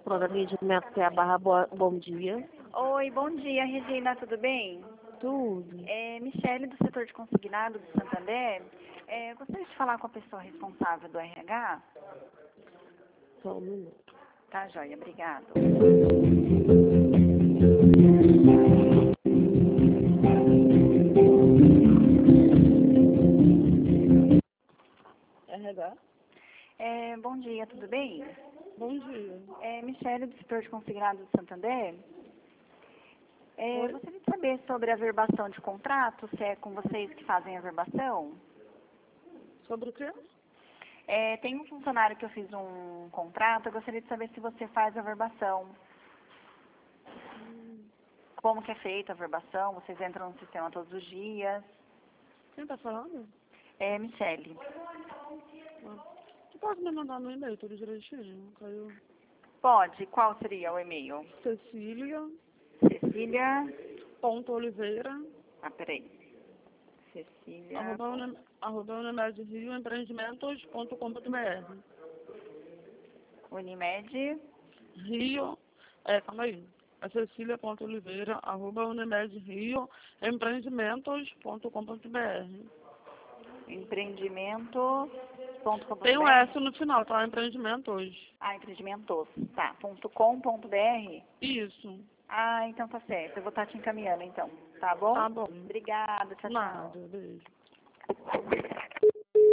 Planejamento bom dia. Oi, bom dia, Regina, tudo bem? Tudo. Michele, do setor de consignado do Santander. Gostaria de falar com a pessoa responsável do RH? Só um minuto. Tá, joia, obrigado. RH? Bom dia, tudo bem? Bom dia. Michele, do setor de consignado do Santander. Oi? Gostaria de saber sobre a verbação de contrato, se é com vocês que fazem a verbação. Sobre o quê? Tem um funcionário que eu fiz um contrato, eu gostaria de saber se você faz a verbação. Como que é feita a verbação? Vocês entram no sistema todos os dias? Quem tá falando? Michele. Tu pode me mandar no e-mail tudo direitinho? Caiu. Pode. Qual seria o e-mail? Cecília.oliveira Peraí. Cecília. @ unimedrioempreendimentos.com.br. Unimed. Rio. Calma aí. É Cecília.oliveira @ unimedrioempreendimentos.com.br. Empreendimentos.com.br. Tem um S no final, tá? Empreendimentos. Empreendimentos. Tá. .com.br. Isso. Então tá certo. Eu vou estar te encaminhando, então. Tá bom? Tá bom. Obrigada. Tchau, tchau. Nada, beijo.